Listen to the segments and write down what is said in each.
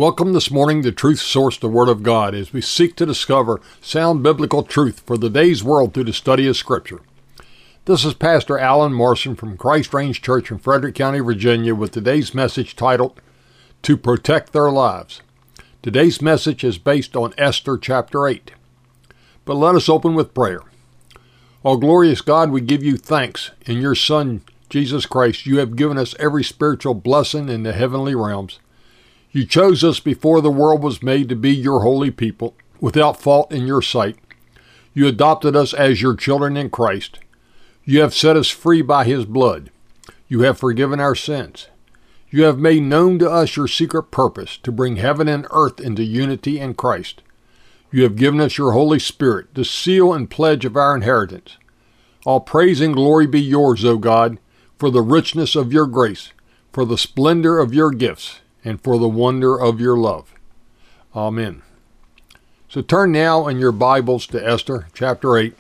Welcome this morning to Truth Source, the Word of God, as we seek to discover sound biblical truth for the day's world through the study of Scripture. This is Pastor Alan Morrison from Christ Range Church in Frederick County, Virginia, with today's message titled, To Protect Their Lives. Today's message is based on Esther chapter 8. But let us open with prayer. O glorious God, we give you thanks. In your Son, Jesus Christ, you have given us every spiritual blessing in the heavenly realms. You chose us before the world was made to be your holy people, without fault in your sight. You adopted us as your children in Christ. You have set us free by his blood. You have forgiven our sins. You have made known to us your secret purpose, to bring heaven and earth into unity in Christ. You have given us your Holy Spirit, the seal and pledge of our inheritance. All praise and glory be yours, O God, for the richness of your grace, for the splendor of your gifts, and for the wonder of your love. Amen. So turn now in your Bibles to Esther chapter 8.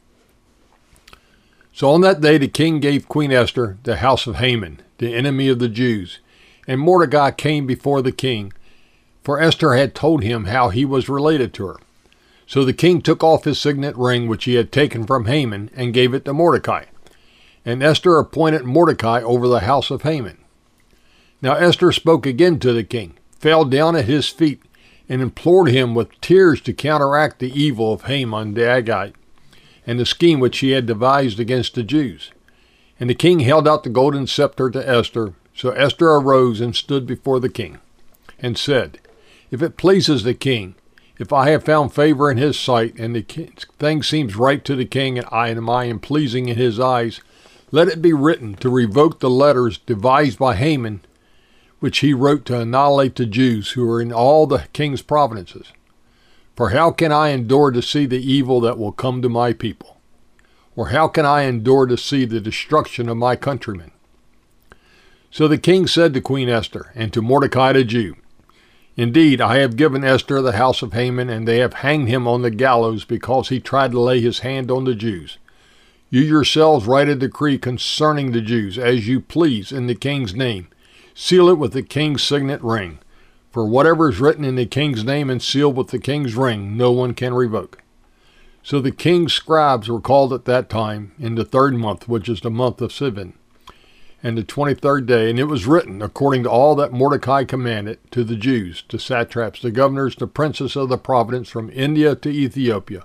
So on that day the king gave Queen Esther the house of Haman, the enemy of the Jews, and Mordecai came before the king, for Esther had told him how he was related to her. So the king took off his signet ring which he had taken from Haman and gave it to Mordecai. And Esther appointed Mordecai over the house of Haman. Now Esther spoke again to the king, fell down at his feet, and implored him with tears to counteract the evil of Haman the Agagite, and the scheme which he had devised against the Jews. And the king held out the golden scepter to Esther. So Esther arose and stood before the king, and said, If it pleases the king, if I have found favor in his sight, and the thing seems right to the king, and I am pleasing in his eyes, let it be written to revoke the letters devised by Haman, which he wrote to annihilate the Jews who are in all the king's provinces. For how can I endure to see the evil that will come to my people? Or how can I endure to see the destruction of my countrymen? So the king said to Queen Esther, and to Mordecai the Jew, Indeed, I have given Esther the house of Haman, and they have hanged him on the gallows because he tried to lay his hand on the Jews. You yourselves write a decree concerning the Jews, as you please, in the king's name. Seal it with the king's signet ring. For whatever is written in the king's name and sealed with the king's ring, no one can revoke. So the king's scribes were called at that time, in the 3rd month, which is the month of Sivan, and the 23rd day. And it was written, according to all that Mordecai commanded, to the Jews, to satraps, the governors, the princes of the province from India to Ethiopia,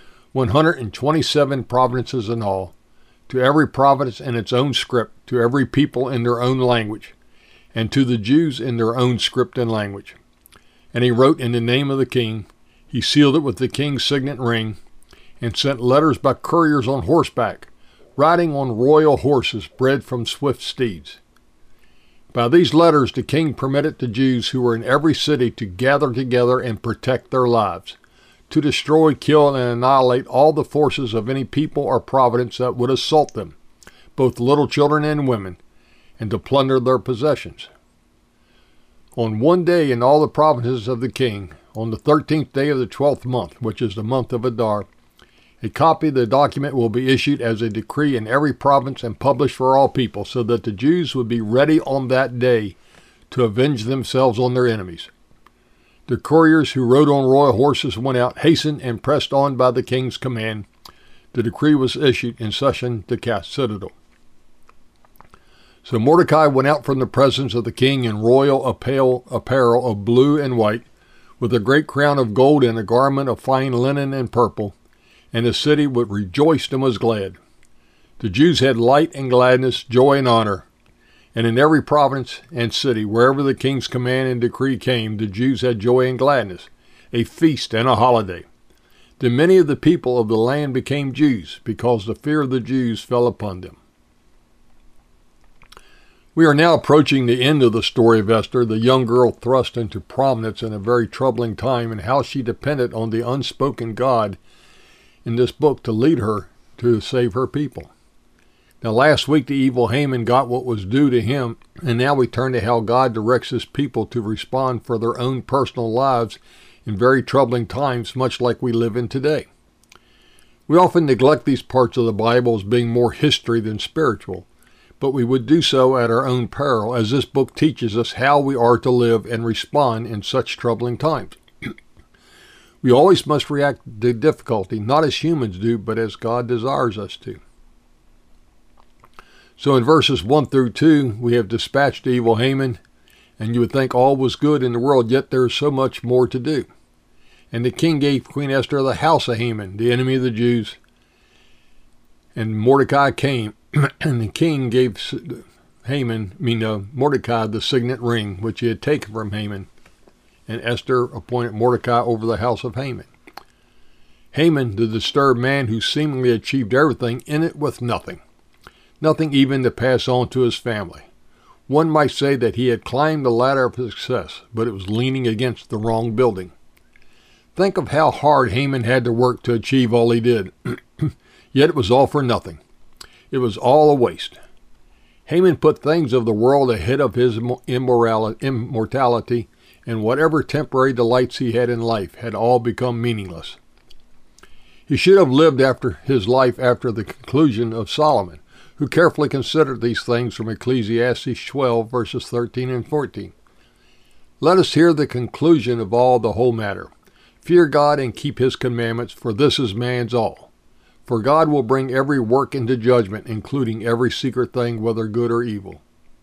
127 provinces in all, to every province in its own script, to every people in their own language, and to the Jews in their own script and language. And he wrote in the name of the king. He sealed it with the king's signet ring, and sent letters by couriers on horseback, riding on royal horses bred from swift steeds. By these letters the king permitted the Jews who were in every city to gather together and protect their lives, to destroy, kill, and annihilate all the forces of any people or province that would assault them, both little children and women, and to plunder their possessions. On one day in all the provinces of the king, on the 13th day of the 12th month, which is the month of Adar, a copy of the document will be issued as a decree in every province and published for all people, so that the Jews would be ready on that day to avenge themselves on their enemies. The couriers who rode on royal horses went out, hastened, and pressed on by the king's command. The decree was issued in Shushan the citadel. So Mordecai went out from the presence of the king in royal apparel of blue and white, with a great crown of gold and a garment of fine linen and purple, and the city rejoiced and was glad. The Jews had light and gladness, joy and honor, and in every province and city, wherever the king's command and decree came, the Jews had joy and gladness, a feast and a holiday. Then many of the people of the land became Jews, because the fear of the Jews fell upon them. We are now approaching the end of the story of Esther, the young girl thrust into prominence in a very troubling time, and how she depended on the unspoken God in this book to lead her to save her people. Now last week the evil Haman got what was due to him, and now we turn to how God directs his people to respond for their own personal lives in very troubling times, much like we live in today. We often neglect these parts of the Bible as being more history than spiritual, but we would do so at our own peril, as this book teaches us how we are to live and respond in such troubling times. We always must react to difficulty, not as humans do, but as God desires us to. So in verses 1 through 2, we have dispatched evil Haman, and you would think all was good in the world, yet there is so much more to do. And the king gave Queen Esther the house of Haman, the enemy of the Jews. And Mordecai came, and the king gave Mordecai the signet ring, which he had taken from Haman. And Esther appointed Mordecai over the house of Haman. Haman, the disturbed man who seemingly achieved everything, ended with nothing. Nothing even to pass on to his family. One might say that he had climbed the ladder of success, but it was leaning against the wrong building. Think of how hard Haman had to work to achieve all he did. Yet it was all for nothing. It was all a waste. Haman put things of the world ahead of his immortality, and whatever temporary delights he had in life had all become meaningless. He should have lived his life after the conclusion of Solomon, who carefully considered these things from Ecclesiastes 12, verses 13 and 14. Let us hear the conclusion of all the whole matter. Fear God and keep his commandments, for this is man's all. For God will bring every work into judgment, including every secret thing, whether good or evil.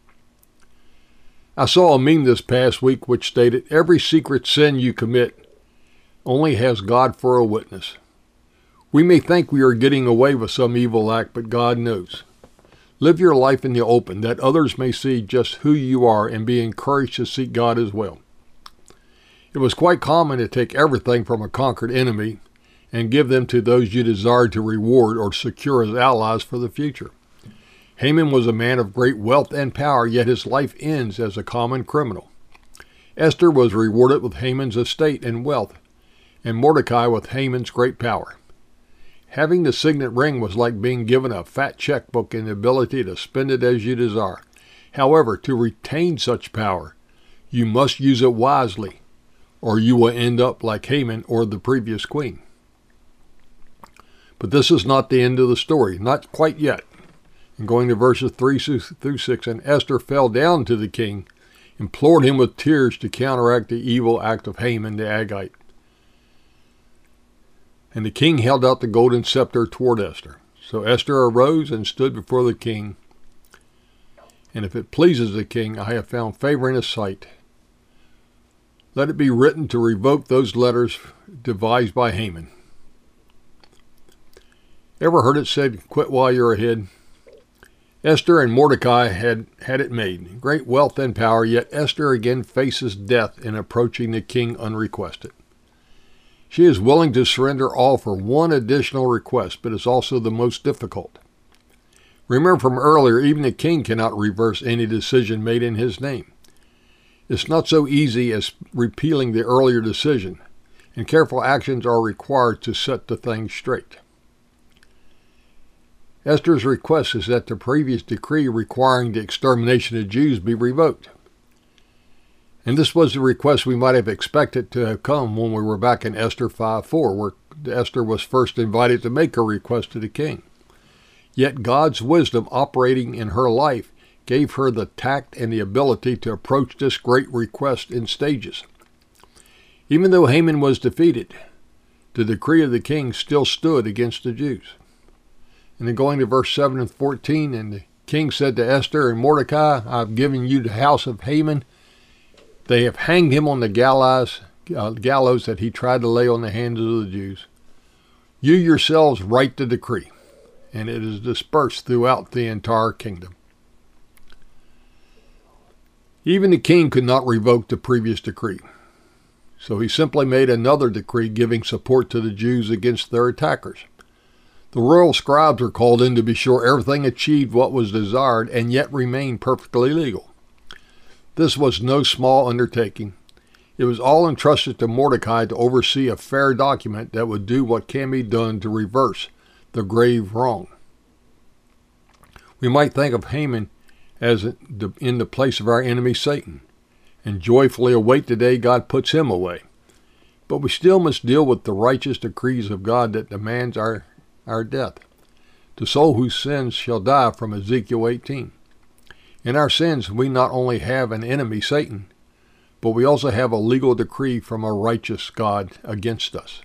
I saw a meme this past week which stated, every secret sin you commit only has God for a witness. We may think we are getting away with some evil act, but God knows. Live your life in the open, that others may see just who you are and be encouraged to seek God as well. It was quite common to take everything from a conquered enemy and give them to those you desired to reward or secure as allies for the future. Haman was a man of great wealth and power, yet his life ends as a common criminal. Esther was rewarded with Haman's estate and wealth, and Mordecai with Haman's great power. Having the signet ring was like being given a fat checkbook and the ability to spend it as you desire. However, to retain such power, you must use it wisely, or you will end up like Haman or the previous queen. But this is not the end of the story, not quite yet. And going to verses 3 through 6, and Esther fell down to the king, implored him with tears to counteract the evil act of Haman the Agagite. And the king held out the golden scepter toward Esther. So Esther arose and stood before the king. And if it pleases the king, I have found favor in his sight. Let it be written to revoke those letters devised by Haman. Ever heard it said, quit while you're ahead? Esther and Mordecai had it made. Great wealth and power, yet Esther again faces death in approaching the king unrequested. She is willing to surrender all for one additional request, but is also the most difficult. Remember from earlier, even the king cannot reverse any decision made in his name. It's not so easy as repealing the earlier decision, and careful actions are required to set the thing straight. Esther's request is that the previous decree requiring the extermination of Jews be revoked. And this was the request we might have expected to have come when we were back in Esther 5:4, where Esther was first invited to make a request to the king. Yet God's wisdom operating in her life gave her the tact and the ability to approach this great request in stages. Even though Haman was defeated, the decree of the king still stood against the Jews. And then going to verse 7 and 14, and the king said to Esther and Mordecai, I've given you the house of Haman. They have hanged him on the gallows that he tried to lay on the hands of the Jews. You yourselves write the decree, and it is dispersed throughout the entire kingdom. Even the king could not revoke the previous decree, so he simply made another decree giving support to the Jews against their attackers. The royal scribes were called in to be sure everything achieved what was desired and yet remained perfectly legal. This was no small undertaking. It was all entrusted to Mordecai to oversee a fair document that would do what can be done to reverse the grave wrong. We might think of Haman as in the place of our enemy Satan, and joyfully await the day God puts him away. But we still must deal with the righteous decrees of God that demands our death. The soul whose sins shall die, from Ezekiel 18. In our sins, we not only have an enemy, Satan, but we also have a legal decree from a righteous God against us.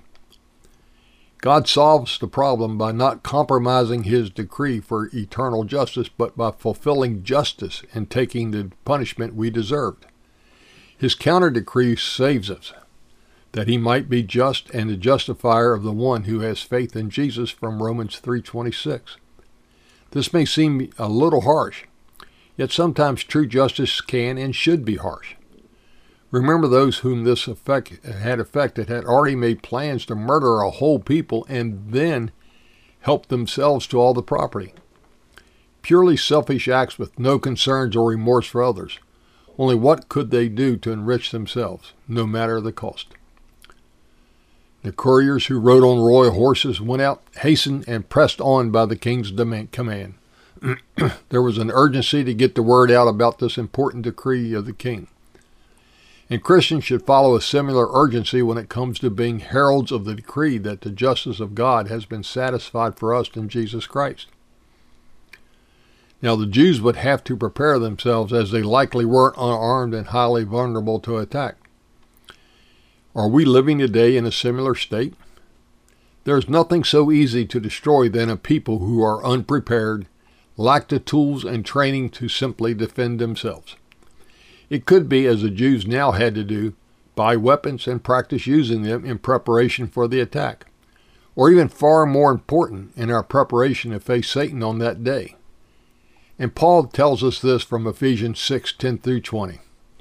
God solves the problem by not compromising his decree for eternal justice, but by fulfilling justice and taking the punishment we deserved. His counter decree saves us, that he might be just and the justifier of the one who has faith in Jesus, from Romans 3:26. This may seem a little harsh, yet sometimes true justice can and should be harsh. Remember, those whom this had affected had already made plans to murder a whole people and then help themselves to all the property. Purely selfish acts with no concerns or remorse for others. Only what could they do to enrich themselves, no matter the cost? The couriers who rode on royal horses went out, hastened, and pressed on by the king's command. There was an urgency to get the word out about this important decree of the king. And Christians should follow a similar urgency when it comes to being heralds of the decree that the justice of God has been satisfied for us in Jesus Christ. Now, the Jews would have to prepare themselves, as they likely weren't unarmed and highly vulnerable to attack. Are we living today in a similar state? There is nothing so easy to destroy than a people who are unprepared, lack the tools and training to simply defend themselves. It could be, as the Jews now had to do, buy weapons and practice using them in preparation for the attack, or even far more important, in our preparation to face Satan on that day. And Paul tells us this from Ephesians 6:10 through 20.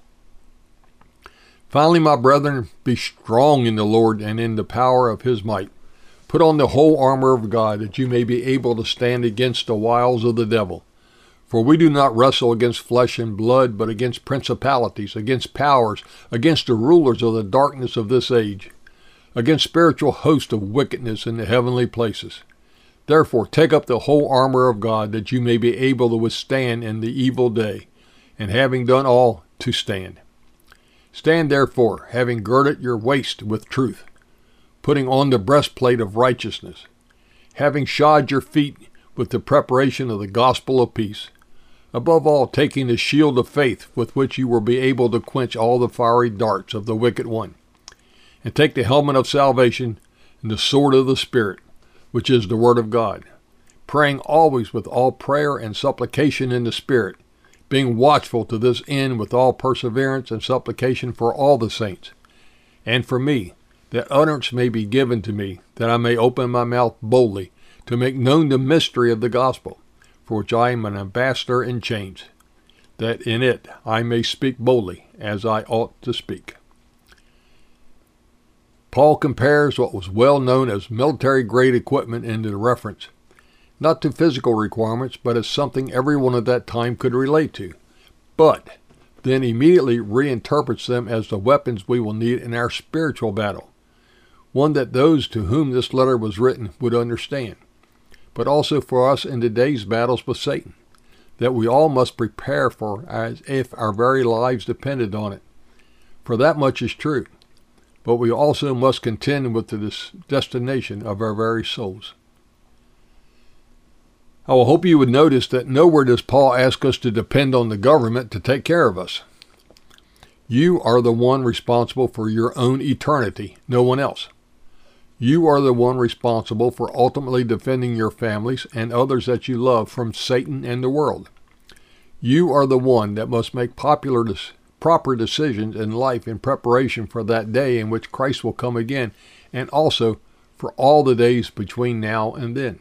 Finally, my brethren, be strong in the Lord and in the power of his might. Put on the whole armor of God, that you may be able to stand against the wiles of the devil. For we do not wrestle against flesh and blood, but against principalities, against powers, against the rulers of the darkness of this age, against spiritual hosts of wickedness in the heavenly places. Therefore, take up the whole armor of God, that you may be able to withstand in the evil day, and having done all, to stand. Stand therefore, having girded your waist with truth, putting on the breastplate of righteousness, having shod your feet with the preparation of the gospel of peace, above all taking the shield of faith, with which you will be able to quench all the fiery darts of the wicked one, and take the helmet of salvation and the sword of the Spirit, which is the word of God, praying always with all prayer and supplication in the Spirit, being watchful to this end with all perseverance and supplication for all the saints, and for me, that utterance may be given to me, that I may open my mouth boldly, to make known the mystery of the gospel, for which I am an ambassador in chains, that in it I may speak boldly, as I ought to speak. Paul compares what was well known as military-grade equipment in the reference, not to physical requirements, but as something everyone at that time could relate to, but then immediately reinterprets them as the weapons we will need in our spiritual battle, one that those to whom this letter was written would understand, but also for us in today's battles with Satan, that we all must prepare for as if our very lives depended on it. For that much is true, but we also must contend with the destination of our very souls. I will hope you would notice that nowhere does Paul ask us to depend on the government to take care of us. You are the one responsible for your own eternity, no one else. You are the one responsible for ultimately defending your families and others that you love from Satan and the world. You are the one that must make proper decisions in life in preparation for that day in which Christ will come again, and also for all the days between now and then.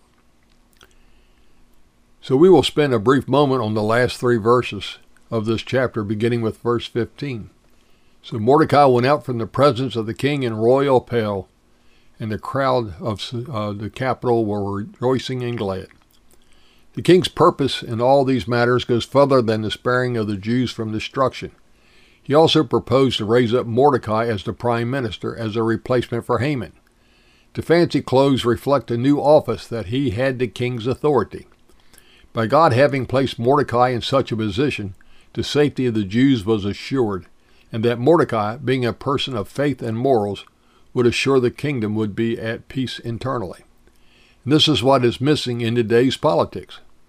So we will spend a brief moment on the last 3 verses of this chapter, beginning with verse 15. So Mordecai went out from the presence of the king in royal apparel, and the crowd of the capital were rejoicing and glad. The king's purpose in all these matters goes further than the sparing of the Jews from destruction. He also proposed to raise up Mordecai as the prime minister as a replacement for Haman. The fancy clothes reflect a new office that he had the king's authority. By God having placed Mordecai in such a position, the safety of the Jews was assured, and that Mordecai, being a person of faith and morals, would assure the kingdom would be at peace internally. And this is what is missing in today's politics.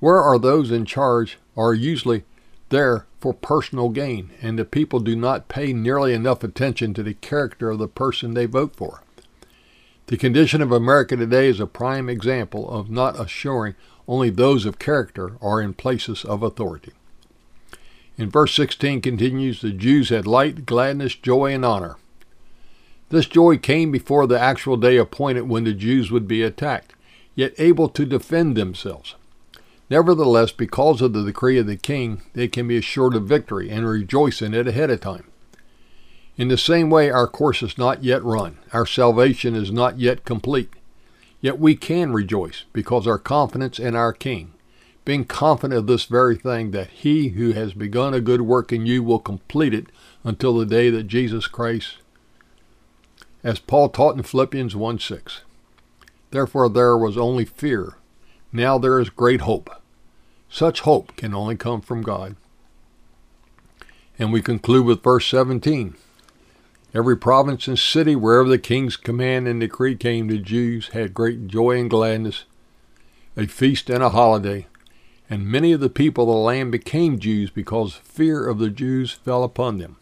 Where are those in charge are usually there for personal gain, and the people do not pay nearly enough attention to the character of the person they vote for. The condition of America today is a prime example of not assuring only those of character are in places of authority. In verse 16 continues, the Jews had light, gladness, joy, and honor. This joy came before the actual day appointed when the Jews would be attacked, yet able to defend themselves. Nevertheless, because of the decree of the king, they can be assured of victory and rejoice in it ahead of time. In the same way, our course is not yet run. Our salvation is not yet complete. Yet we can rejoice because our confidence in our King, being confident of this very thing, that he who has begun a good work in you will complete it until the day that Jesus Christ, as Paul taught in Philippians 1:6. Therefore there was only fear. Now there is great hope. Such hope can only come from God. And we conclude with verse 17. Every province and city, wherever the king's command and decree came, the Jews had great joy and gladness, a feast and a holiday. And many of the people of the land became Jews because fear of the Jews fell upon them.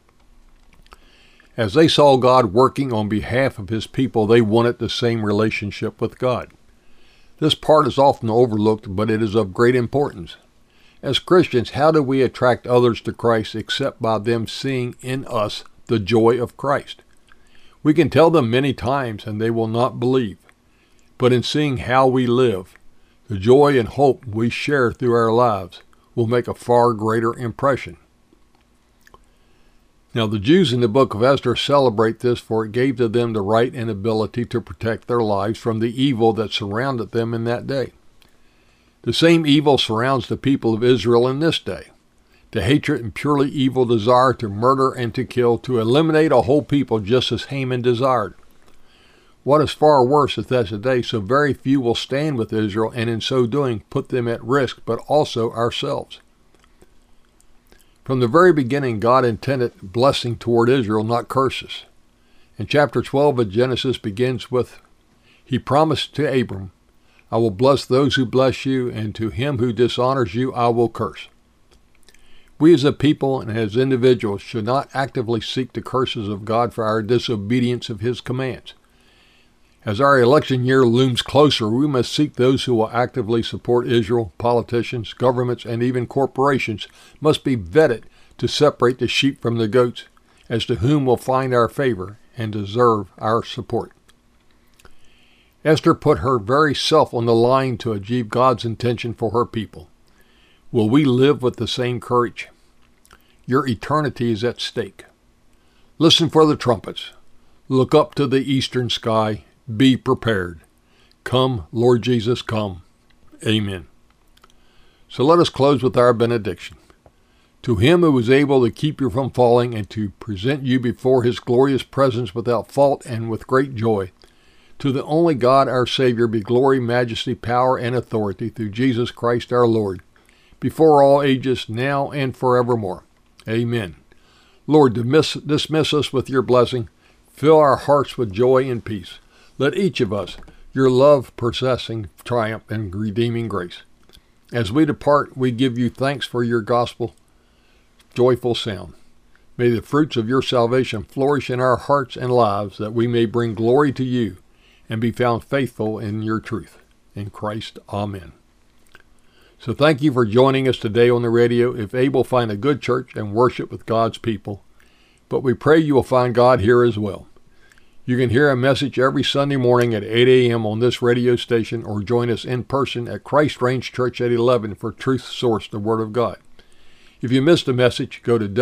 As they saw God working on behalf of his people, they wanted the same relationship with God. This part is often overlooked, but it is of great importance. As Christians, how do we attract others to Christ except by them seeing in us the joy of Christ? We can tell them many times and they will not believe. But in seeing how we live, the joy and hope we share through our lives will make a far greater impression. Now the Jews in the book of Esther celebrate this, for it gave to them the right and ability to protect their lives from the evil that surrounded them in that day. The same evil surrounds the people of Israel in this day. The hatred and purely evil desire to murder and to kill, to eliminate a whole people just as Haman desired. What is far worse is that today so very few will stand with Israel, and in so doing put them at risk, but also ourselves. From the very beginning, God intended blessing toward Israel, not curses. And chapter 12 of Genesis begins with, he promised to Abram, I will bless those who bless you, and to him who dishonors you I will curse. We as a people and as individuals should not actively seek the curses of God for our disobedience of his commands. As our election year looms closer, we must seek those who will actively support Israel. Politicians, governments, and even corporations must be vetted to separate the sheep from the goats, as to whom will find our favor and deserve our support. Esther put her very self on the line to achieve God's intention for her people. Will we live with the same courage? Your eternity is at stake. Listen for the trumpets. Look up to the eastern sky. Be prepared. Come, Lord Jesus, come. Amen. So let us close with our benediction. To him who is able to keep you from falling and to present you before his glorious presence without fault and with great joy, to the only God our Savior be glory, majesty, power, and authority through Jesus Christ our Lord, before all ages, now and forevermore. Amen. Lord, dismiss us with your blessing. Fill our hearts with joy and peace. Let each of us, your love possessing triumph and redeeming grace. As we depart, we give you thanks for your gospel joyful sound. May the fruits of your salvation flourish in our hearts and lives, that we may bring glory to you and be found faithful in your truth. In Christ, amen. So thank you for joining us today on the radio. If able, find a good church and worship with God's people. But we pray you will find God here as well. You can hear a message every Sunday morning at 8 a.m. on this radio station, or join us in person at Christ Range Church at 11 for Truth Source, the Word of God. If you missed a message, go to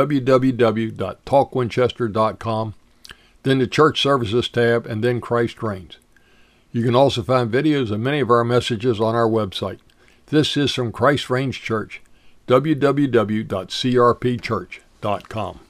www.talkwinchester.com, then the Church Services tab, and then Christ Reigns. You can also find videos of many of our messages on our website. This is from Christ Range Church, www.crpchurch.com.